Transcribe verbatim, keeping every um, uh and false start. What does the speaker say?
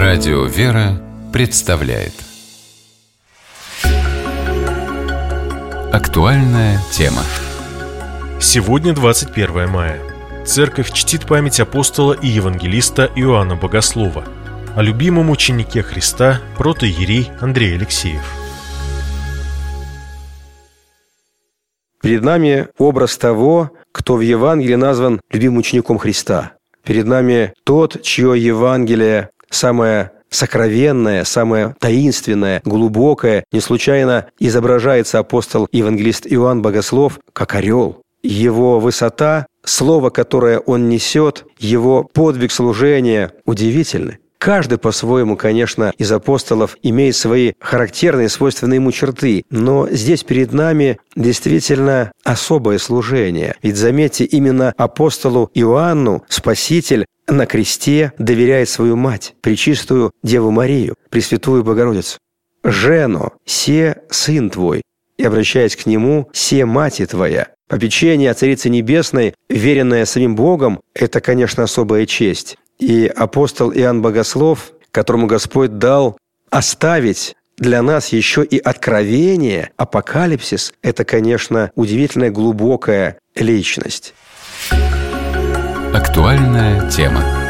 Радио «Вера» представляет актуальная тема. Сегодня двадцать первое мая. Церковь чтит память апостола и евангелиста Иоанна Богослова, о любимом ученике Христа протоиерей Андрей Алексеев. Перед нами образ того, кто в Евангелии назван любимым учеником Христа. Перед нами тот, чье Евангелие самое сокровенное, самое таинственное, глубокое. Не случайно изображается апостол и евангелист Иоанн Богослов как орел. Его высота, слово, которое он несет, его подвиг служения удивительны. Каждый по-своему, конечно, из апостолов имеет свои характерные, свойственные ему черты. Но здесь перед нами действительно особое служение. Ведь, заметьте, именно апостолу Иоанну Спаситель на кресте доверяет свою мать, пречистую Деву Марию, Пресвятую Богородицу. «Жено, се сын твой», и, обращаясь к нему, «се мать твоя». Попечение о Царице Небесной, веренное самим Богом, это, конечно, особая честь. И апостол Иоанн Богослов, которому Господь дал оставить для нас еще и откровение, апокалипсис, это, конечно, удивительная глубокая личность. Актуальная тема.